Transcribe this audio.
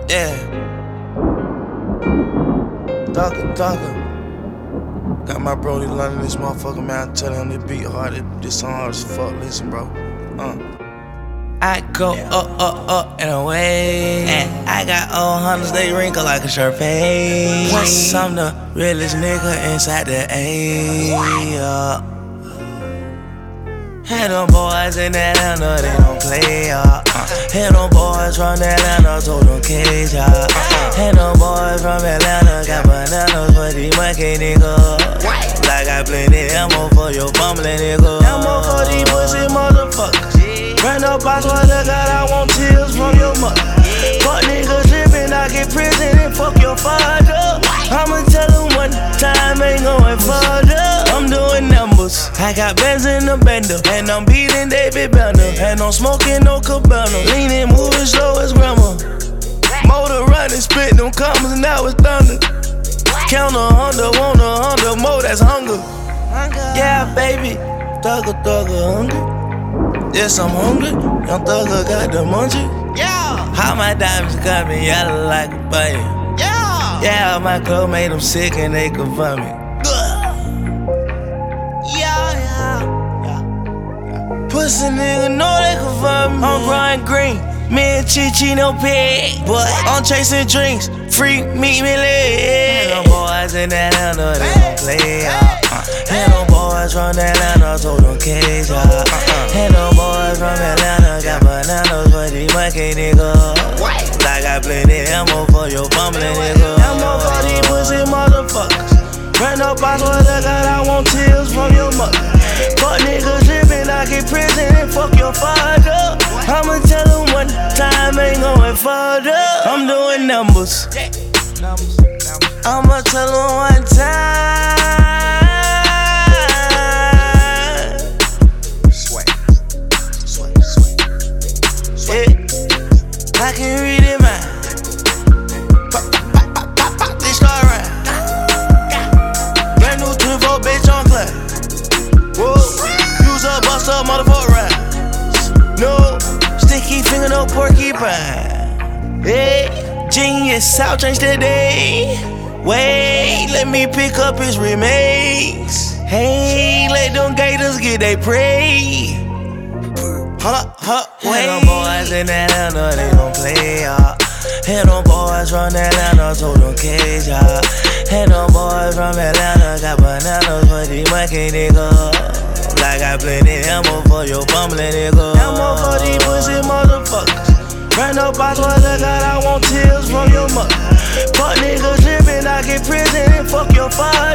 Yeah. Thugger. Got my brody London, this motherfucker, man. I tell him this beat hard, this song hard as fuck. Listen, bro. I go up and away. And I got old hunters, they wrinkle like a Sharpay. Plus, I'm the realest nigga inside the A. Had them boys in Atlanta, they don't play, Had them boys from Atlanta, told them cage, Had them boys from Atlanta, got bananas for these monkey niggas. Like I plenty ammo for your bumbling nigga. Ammo for these pussy motherfuckers. Ran up box what I got, I want tears from your mother. Fuck niggas trippin', I get prison and fuck your father. I'ma tell them one time, ain't going further. I'm doing numbers. I got bands in the bender, and I'm beating David Banner. And I'm smoking no Cabana, leaning, moving slow as grandma. Motor running, spit them commas, and now it's thunder. Count 100, want 100 more, that's hunger. Yeah, baby, thugger, hungry. Yes, I'm hungry. Young thugger got the munchie. Yeah. How my diamonds got me yellow like a bunny. Yeah, my clothes made them sick and they could vomit. Yeah. Pussy nigga know they could vomit. I'm growing green, me and Chi no pig. But I'm chasing drinks, free meet me lit. Them boys in Atlanta, they don't play, Had them boys from Atlanta, told them cage, Had them boys from Atlanta, got bananas for these monkey niggas. Like I plenty ammo for your bumbling nigga. Ammo for these pussy motherfuckers. Ran up box what I got, I want tears from your mother. Fuck niggas trippin', I get prison and fuck your father. I'ma tell them one time, ain't going further. I'm doing numbers. I'ma tell them one time. I can read it, man. This car right. Brand new 24 bitch on class. Whoa, use a bust up motherfucker ride. No, sticky finger, no porcupine. Hey, genius, I'll change the day. Wait, let me pick up his remains. Hey, let them gators get they prey. Had them boys in Atlanta, they don't play, Had them boys from Atlanta, told them cage, Had them boys from Atlanta, got bananas for these monkey niggas. Like I plenty ammo for your bumbling nigga. Ammo for these pussy motherfuckers. Ran up box what I got, I want tears from your mother. Fuck niggas trippin', I get prison and fuck your father.